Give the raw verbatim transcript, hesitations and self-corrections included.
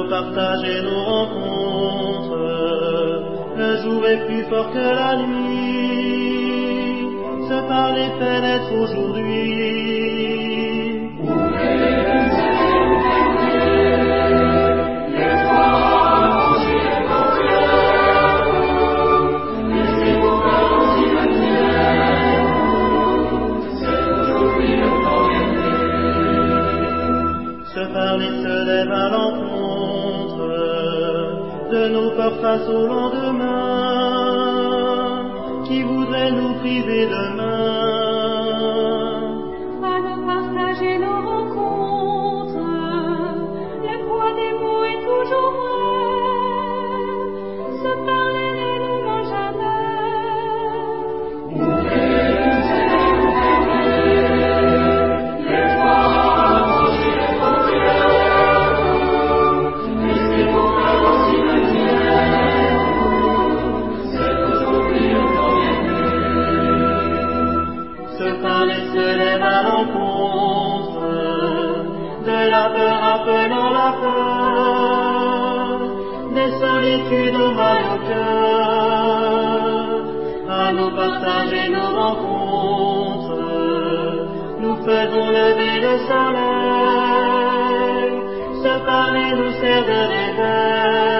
partager nos rencontres. Le jour est plus fort que la nuit, se parler pénètre aujourd'hui. Se parler se lève à l'encontre de nos corps face au lendemain qui voudrait nous priver demain. À nous partager nos rencontres, le poids des mots est toujours vrai. Se parler ne nous ment Se parler se lève à l'encontre de la peur appelant la peur, des solitudes au mal au cœur. À nous partager nos rencontres, nous faisons lever le soleil. Se parler nous sert de réveil.